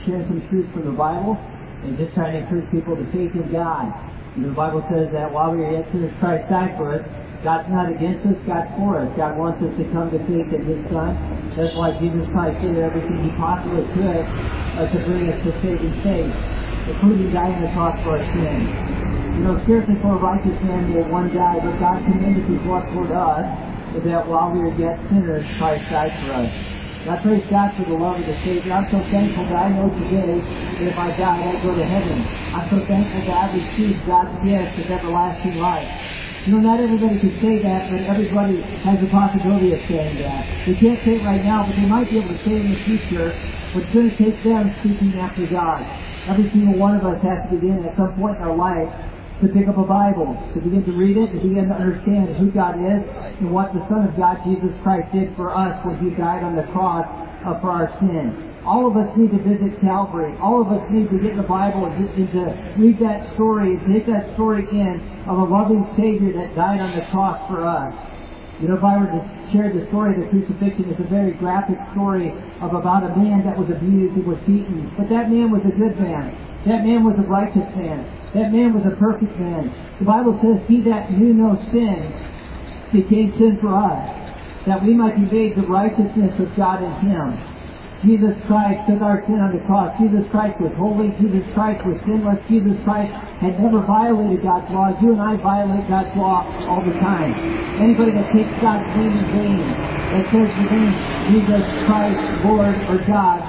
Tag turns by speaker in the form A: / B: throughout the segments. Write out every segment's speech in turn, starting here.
A: Sharing some truth from the Bible and just trying to encourage people to faith in God. The Bible says that while we are yet sinners, Christ died for us. God's not against us, God's for us. God wants us to come to faith in His Son. That's why Jesus Christ did everything He possibly could to bring us to saving faith, including dying on the cross for our sins. Scarcely for a righteous man will one die, but God commended His love toward us, that while we were yet sinners, Christ died for us. And I praise God for the love of the Savior. I'm so thankful that I know today that if I die, I'll go to heaven. I'm so thankful that I've received God's gift of everlasting life. Not everybody can say that, but everybody has the possibility of saying that. They can't say it right now, but they might be able to say it in the future. But it's going to take them seeking after God. Every single one of us has to begin at some point in our life to pick up a Bible, to begin to read it, to begin to understand who God is and what the Son of God, Jesus Christ, did for us when He died on the cross for our sin. All of us need to visit Calvary. All of us need to get in the Bible and to read that story, and take that story in of a loving Savior that died on the cross for us. If I were to share the story of the crucifixion, it's a very graphic story of about a man that was abused and was beaten. But that man was a good man. That man was a righteous man. That man was a perfect man. The Bible says, He that knew no sin became sin for us, that we might be made the righteousness of God in Him. Jesus Christ took our sin on the cross. Jesus Christ was holy. Jesus Christ was sinless. Jesus Christ had never violated God's law. You and I violate God's law all the time. Anybody that takes God's name in vain, that says the name Jesus Christ, Lord, or God,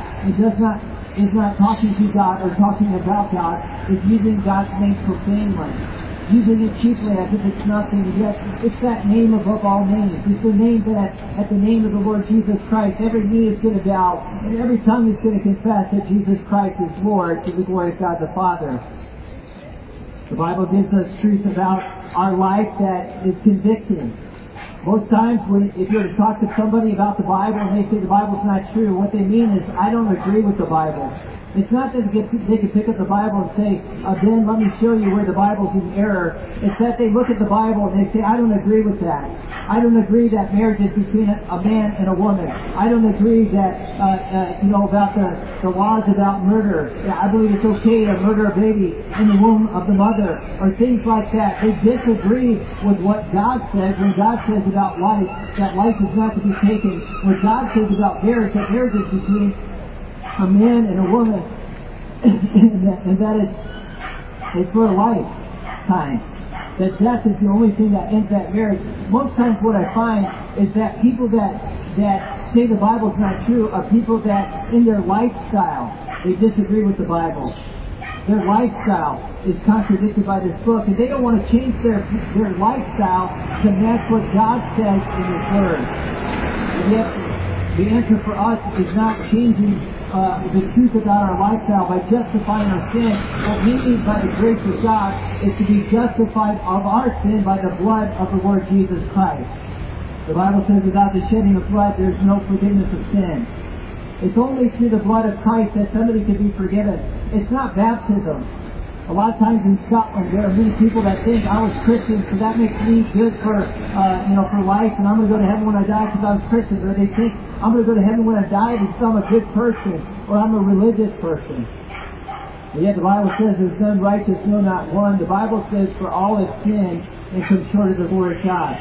A: is not talking to God or talking about God, is using God's name profanely, using it cheaply as if it's nothing. Yet it's that name above all names. It's the name that at the name of the Lord Jesus Christ, every knee is going to bow and every tongue is going to confess that Jesus Christ is Lord, to the glory of God the Father. The Bible gives us truth about our life that is convicting. Most times, if you were to talk to somebody about the Bible and they say the Bible's not true, what they mean is, I don't agree with the Bible. It's not that they can pick up the Bible and say, Ben, let me show you where the Bible's in error. It's that they look at the Bible and they say, I don't agree with that. I don't agree that marriage is between a man and a woman. I don't agree that, about the laws about murder. I believe it's okay to murder a baby in the womb of the mother, or things like that. They disagree with what God says when God says about life, that life is not to be taken. When God says about marriage, that marriage is between a man and a woman, and that it's for a lifetime. That death is the only thing that ends that marriage. Most times what I find is that people that say the Bible's not true are people that in their lifestyle, they disagree with the Bible. Their lifestyle is contradicted by this book, and they don't want to change their lifestyle to match what God says in His Word. And yet, the answer for us is not changing the truth about our lifestyle by justifying our sin. What we need by the grace of God is to be justified of our sin by the blood of the Lord Jesus Christ. The Bible says without the shedding of blood there is no forgiveness of sin. It's only through the blood of Christ that somebody can be forgiven. It's not baptism. A lot of times in Scotland there are many people that think I was Christian, so that makes me good for life, and I'm going to go to heaven when I die because I was Christian. Or they think I'm going to go to heaven when I die because I'm a good person or I'm a religious person. And yet the Bible says there's none righteous, no, not one. The Bible says for all have sinned and come short of the glory of God.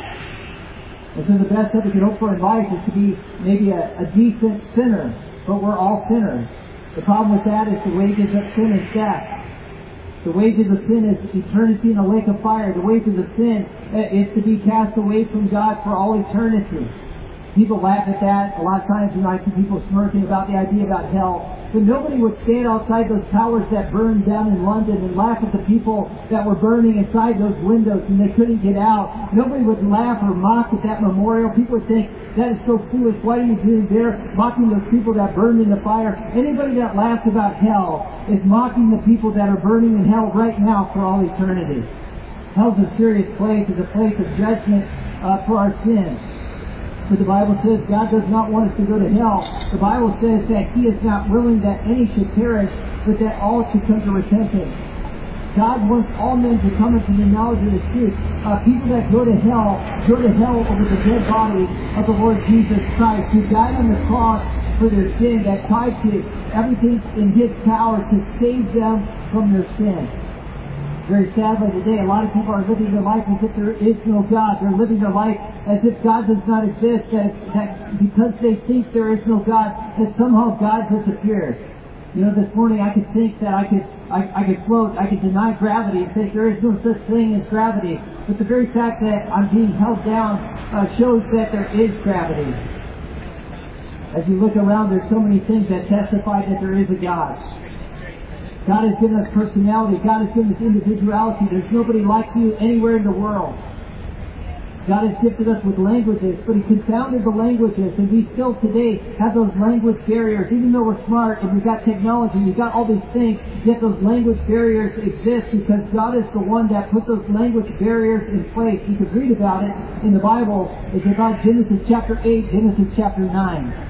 A: And so the best that we can hope for in life is to be maybe a decent sinner, but we're all sinners. The problem with that is the wages of sin is death. The wages of sin is eternity in a lake of fire. The wages of sin is to be cast away from God for all eternity. People laugh at that. A lot of times you might see people smirking about the idea about hell. But nobody would stand outside those towers that burned down in London and laugh at the people that were burning inside those windows and they couldn't get out. Nobody would laugh or mock at that memorial. People would think, that is so foolish. What are you doing there? Mocking those people that burned in the fire. Anybody that laughs about hell is mocking the people that are burning in hell right now for all eternity. Hell's a serious place. It's a place of judgment for our sins. But the Bible says God does not want us to go to hell. The Bible says that He is not willing that any should perish, but that all should come to repentance. God wants all men to come into the knowledge of the truth. People that go to hell over the dead body of the Lord Jesus Christ, who died on the cross for their sin, that tried to everything in His power to save them from their sin. Very sadly today, a lot of people are living their life as if there is no God. They're living their life as if God does not exist, that because they think there is no God, that somehow God disappeared. You know, this morning I could think that I could float, I could deny gravity and think there is no such thing as gravity. But the very fact that I'm being held down shows that there is gravity. As you look around, there's so many things that testify that there is a God. God has given us personality. God has given us individuality. There's nobody like you anywhere in the world. God has gifted us with languages, but He confounded the languages, and we still today have those language barriers. Even though we're smart and we've got technology, we've got all these things, yet those language barriers exist because God is the one that put those language barriers in place. You could read about it in the Bible. It's about Genesis chapter 8, Genesis chapter 9.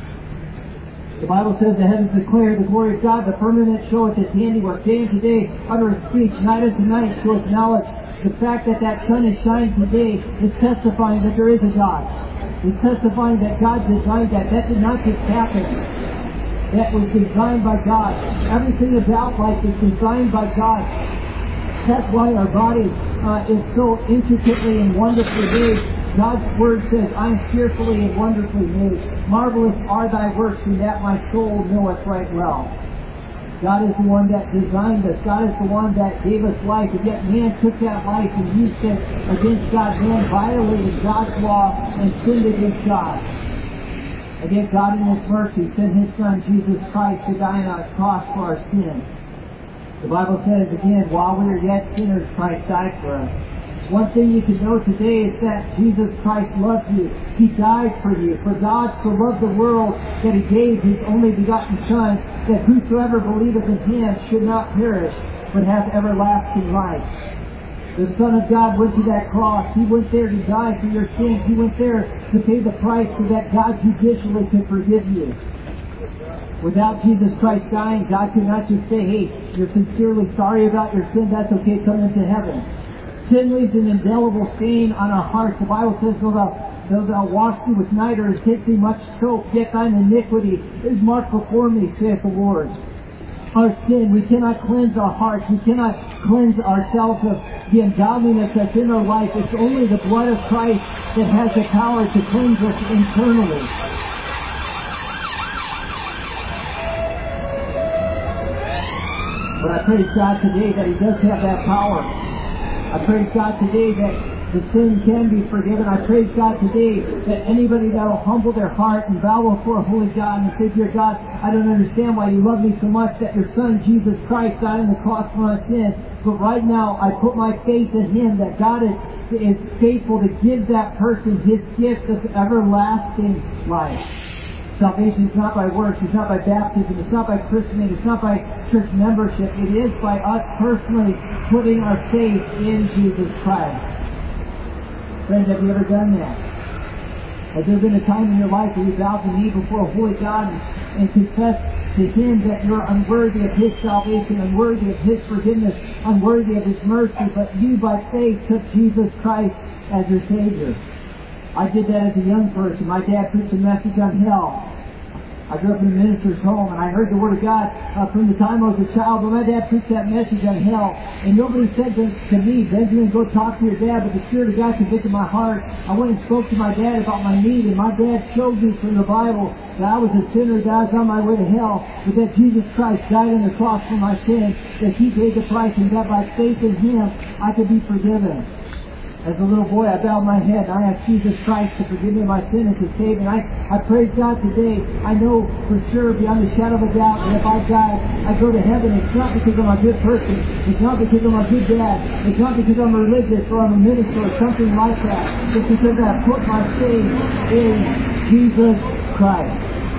A: The Bible says the heavens declare the glory of God, the firmament showeth His handiwork. Day unto day uttereth speech, night unto night showeth knowledge. The fact that that sun is shining today is testifying that there is a God. It's testifying that God designed that. That did not just happen. That was designed by God. Everything about life is designed by God. That's why our body is so intricately and wonderfully made. God's Word says, I am fearfully and wonderfully made. Marvelous are Thy works, and that my soul knoweth right well. God is the one that designed us. God is the one that gave us life. And yet man took that life and used it against God. Man violated God's law and sinned against God. And yet God in His mercy sent His Son, Jesus Christ, to die on a cross for our sins. The Bible says again, while we are yet sinners, Christ died for us. One thing you can know today is that Jesus Christ loves you. He died for you. For God so loved the world that He gave His only begotten Son, that whosoever believeth in Him should not perish, but have everlasting life. The Son of God went to that cross. He went there to die for your sins. He went there to pay the price so that God judicially could forgive you. Without Jesus Christ dying, God could not just say, hey, you're sincerely sorry about your sin, that's okay, come into heaven. Sin leaves an indelible stain on our hearts. The Bible says, though thou wash thee with nitre and take thee much soap, yet thine iniquity is marked before me, saith the Lord. Our sin, we cannot cleanse our hearts. We cannot cleanse ourselves of the ungodliness that's in our life. It's only the blood of Christ that has the power to cleanse us internally. But I praise God today that He does have that power. I praise God today that the sin can be forgiven. I praise God today that anybody that will humble their heart and bow before a holy God and say, dear God, I don't understand why you love me so much that your Son, Jesus Christ, died on the cross for my sin. But right now, I put my faith in Him, that God is faithful to give that person His gift of everlasting life. Salvation is not by works, it's not by baptism, it's not by christening, it's not by church membership. It is by us personally putting our faith in Jesus Christ. Friends, have you ever done that? Has there been a time in your life where you bowed the knee before a holy God and confessed to Him that you're unworthy of His salvation, unworthy of His forgiveness, unworthy of His mercy, but you by faith took Jesus Christ as your Savior? I did that as a young person. My dad preached a message on hell. I grew up in a minister's home, and I heard the Word of God from the time I was a child. But my dad preached that message on hell, and nobody said to me, Benjamin, go talk to your dad. But the Spirit of God convicted my heart. I went and spoke to my dad about my need, and my dad showed me from the Bible that I was a sinner, that I was on my way to hell, but that Jesus Christ died on the cross for my sins, that He paid the price, and that by faith in Him I could be forgiven. As a little boy, I bowed my head. I asked Jesus Christ to forgive me my sin and to save me. I praise God today. I know for sure, beyond the shadow of a doubt, that if I die, I go to heaven. It's not because I'm a good person. It's not because I'm a good dad. It's not because I'm religious or I'm a minister or something like that. It's because I put my faith in Jesus Christ.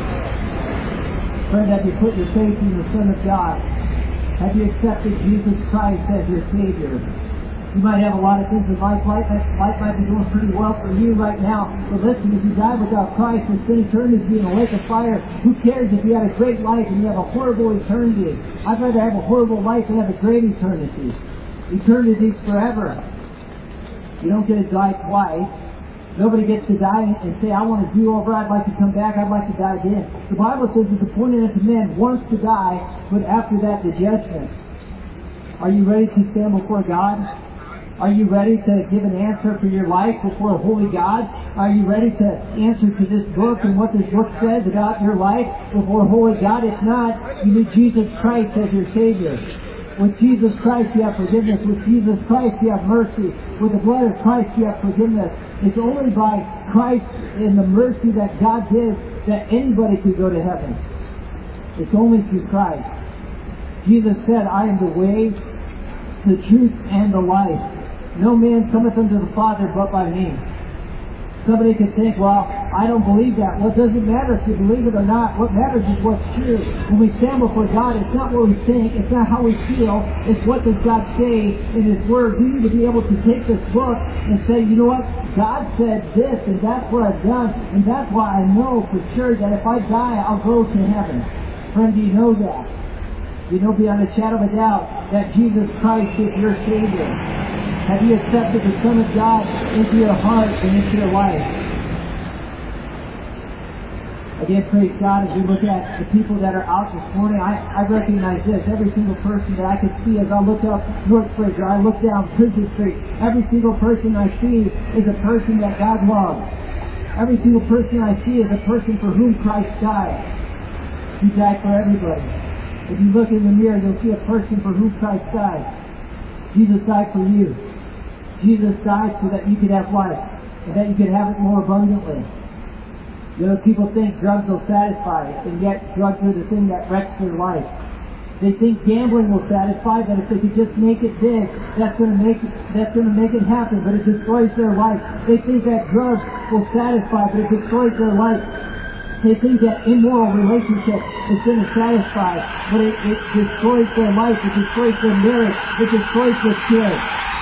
A: Friend, have you put your faith in the Son of God? Have you accepted Jesus Christ as your Savior? You might have a lot of things in life. Life might be going pretty well for you right now. But listen, if you die without Christ and spend eternity in a lake of fire, who cares if you had a great life and you have a horrible eternity? I'd rather have a horrible life and have a great eternity. Eternity is forever. You don't get to die twice. Nobody gets to die and say, I want to do over, I'd like to come back, I'd like to die again. The Bible says it's appointed unto man once to die, but after that the judgment. Are you ready to stand before God? Are you ready to give an answer for your life before a holy God? Are you ready to answer to this book and what this book says about your life before a holy God? If not, you need Jesus Christ as your Savior. With Jesus Christ you have forgiveness. With Jesus Christ you have mercy. With the blood of Christ you have forgiveness. It's only by Christ and the mercy that God gives that anybody could go to heaven. It's only through Christ. Jesus said, I am the way, the truth, and the life. No man cometh unto the Father but by me. Somebody could think, well, I don't believe that. Well, it doesn't matter if you believe it or not. What matters is what's true. When we stand before God, it's not what we think, it's not how we feel, it's what does God say in His Word. We need to be able to take this book and say, you know what? God said this, and that's what I've done, and that's why I know for sure that if I die, I'll go to heaven. Friend, do you know that? You know beyond a shadow of a doubt that Jesus Christ is your Savior. Have you accepted the Son of God into your heart and into your life? Again, praise God, as we look at the people that are out this morning, I recognize this. Every single person that I could see as I look up Northbridge or I look down Prison Street, every single person I see is a person that God loves. Every single person I see is a person for whom Christ died. He died for everybody. If you look in the mirror, you'll see a person for whom Christ died. Jesus died for you. Jesus died so that you could have life, and that you could have it more abundantly. You know, people think drugs will satisfy, and yet drugs are the thing that wrecks their life. They think gambling will satisfy, that if they could just make it big, that's going to make it happen, but it destroys their life. They think that drugs will satisfy, but it destroys their life. They think that immoral relationship is going to satisfy, but it destroys their life, it destroys their marriage, it destroys their kids.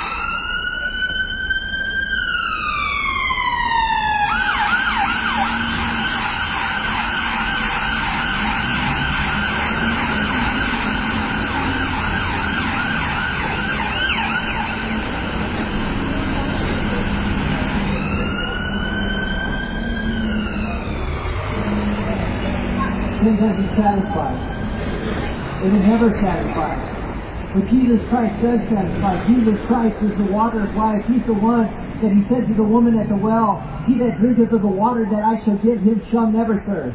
A: Sin doesn't satisfy. It will never satisfy. But Jesus Christ does satisfy. Jesus Christ is the water of life. He's the one that He said to the woman at the well, He that drinketh of the water that I shall give him shall never thirst.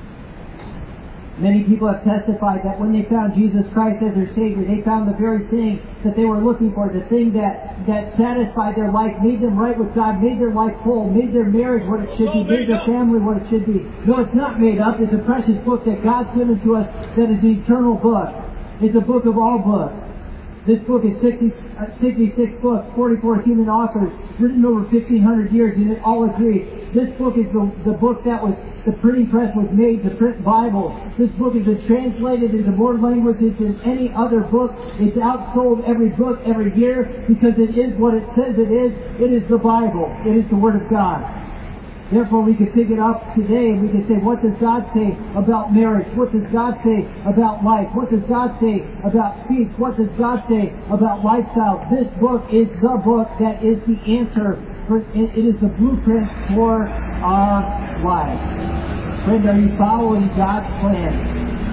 A: Many people have testified that when they found Jesus Christ as their Savior, they found the very thing that they were looking for, the thing that satisfied their life, made them right with God, made their life whole, made their marriage what it should be, made their family what it should be. No, it's not made up. It's a precious book that God's given to us that is the eternal book. It's a book of all books. This book is 66 books, 44 human authors, written over 1,500 years, and it all agrees. This book is the book that was, the printing press was made to print Bible. This book has been translated into more languages than any other book. It's outsold every book every year because it is what it says it is. It is the Bible. It is the Word of God. Therefore, we can pick it up today and we can say, what does God say about marriage? What does God say about life? What does God say about speech? What does God say about lifestyle? This book is the book that is the answer. It is the blueprint for our lives. Friend, are you following God's plan?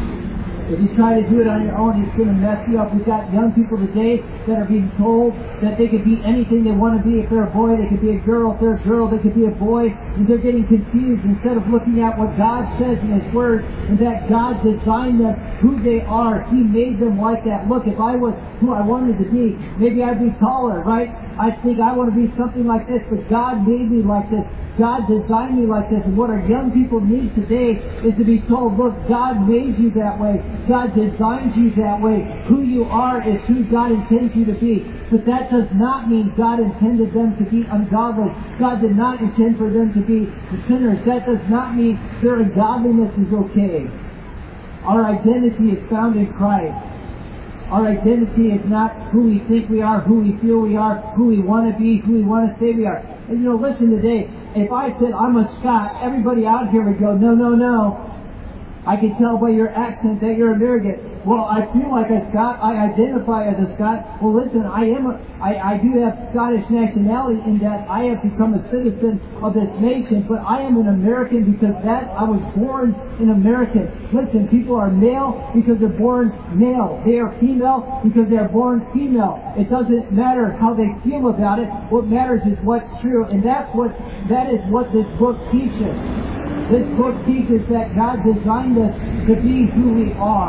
A: If you try to do it on your own, it's going to mess you up. We've got young people today that are being told that they could be anything they want to be. If they're a boy, they could be a girl. If they're a girl, they could be a boy. And they're getting confused instead of looking at what God says in His Word and that God designed them who they are. He made them like that. Look, if I was who I wanted to be, maybe I'd be taller, right? I'd think I want to be something like this, but God made me like this. God designed me like this. And what our young people need today is to be told, look, God made you that way. God designed you that way. Who you are is who God intends you to be. But that does not mean God intended them to be ungodly. God did not intend for them to be sinners. That does not mean their ungodliness is okay. Our identity is found in Christ. Our identity is not who we think we are, who we feel we are, who we want to be, who we want to say we are. And you know, listen today, if I said I'm a Scot, everybody out here would go, no, no, no. I can tell by your accent that you're American. well, I feel like a Scot. I identify as a Scot. Well, listen, I do have Scottish nationality in that I have become a citizen of this nation, but I am an American because I was born an American. Listen, people are male because they're born male. They are female because they are born female. It doesn't matter how they feel about it. What matters is what's true, and that is what this book teaches. This book teaches that God designed us to be who we are.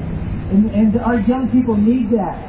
A: And our young people need that.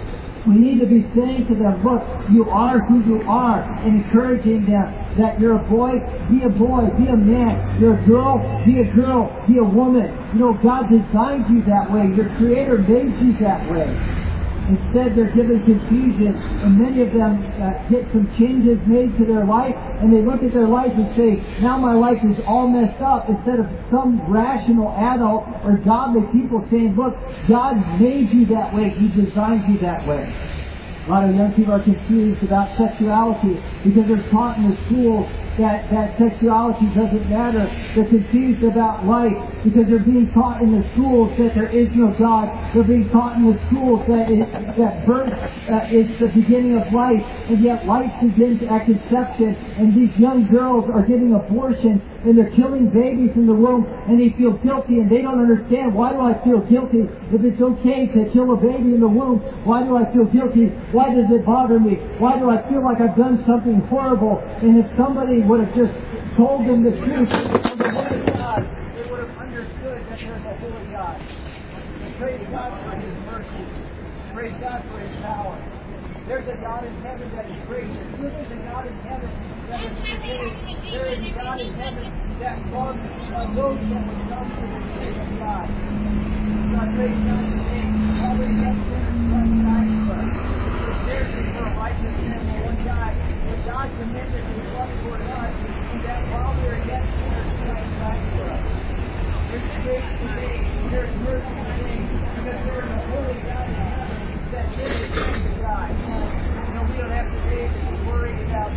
A: We need to be saying to them, look, you are who you are, and encouraging them that you're a boy, be a man. You're a girl, be a woman. You know, God designed you that way. Your Creator made you that way. Instead, they're given confusion, and many of them get some changes made to their life, and they look at their life and say, now my life is all messed up, instead of some rational adult or godly people saying, look, God made you that way, He designed you that way. A lot of young people are confused about sexuality because they're taught in the schools that sexuality doesn't matter. They're confused about life because they're being taught in the schools that there is no God. They're being taught in the schools that birth is the beginning of life, and yet life begins at conception. And these young girls are getting abortion, and they're killing babies in the womb, and they feel guilty, and they don't understand, why do I feel guilty? If it's okay to kill a baby in the womb, why do I feel guilty? Why does it bother me? Why do I feel like I've done something horrible? And if somebody would have just told them the truth from the Word of God, they would have understood that there's a holy God. And praise God for His mercy. Praise God for His power. There's a God in heaven that is gracious. There is a God in heaven that is forgiving. There is a God in heaven that loves those that would come to the faith of God. So I praise God today. All the young sinners must die for us. If there's a righteous man, one guy, but God commended His love toward us, and that while we are yet sinners, Christ died for us. There's grace today. There's mercy today, because there is a holy God in heaven that sinners come to God. You know, we don't have to be worried about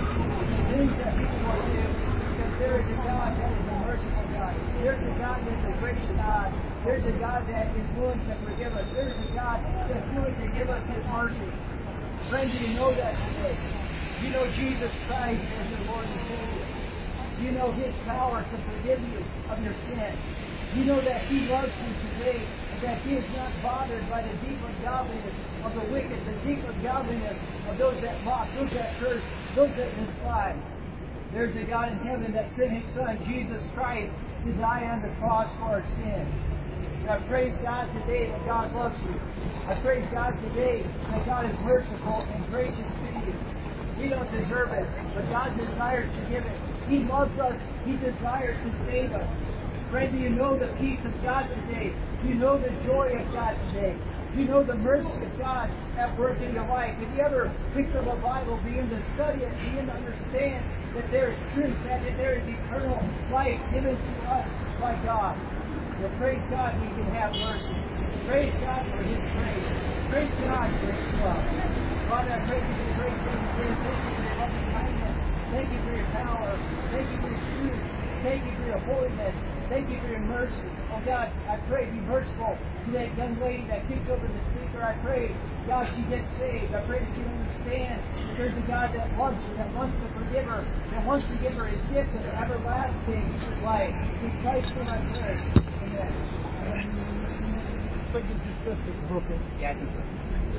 A: things that people will do, because there is a God that is a merciful God. There's a God that is a gracious God. There's a God that is willing to forgive us. There's a God that's willing to give us His mercy. Friends, do you know that today? You know Jesus Christ as your Lord and Savior. You know His power to forgive you of your sin. You know that He loves you today, and that He is not bothered by the deep ungodliness of the wicked, the deep ungodliness of those that mock, those that curse, those that despise. There's a God in heaven that sent His Son, Jesus Christ, to die on the cross for our sin. And I praise God today that God loves you. I praise God today that God is merciful and gracious to you. We don't deserve it, but God desires to give it. He loves us. He desires to save us. Friend, do you know the peace of God today? Do you know the joy of God today? Do you know the mercy of God at work in your life? If you ever pick up a Bible, begin to study it, begin to understand that there is truth, that there is eternal life given to us by God. So praise God we can have mercy. Praise God for His grace. Praise God for His love. Father, I praise You for your grace and your grace. Thank You for your loving kindness. Thank You for your power. Thank You for your truth. Thank You for your holiness. Thank You for your mercy. Oh God, I pray be merciful to that young lady that kicked over the speaker. I pray, God, she gets saved. I pray that you understand that there's a God that loves her, that wants to forgive her, that wants to give her His gift of everlasting life. In Christ's name I pray. Amen.
B: Yeah, I think so.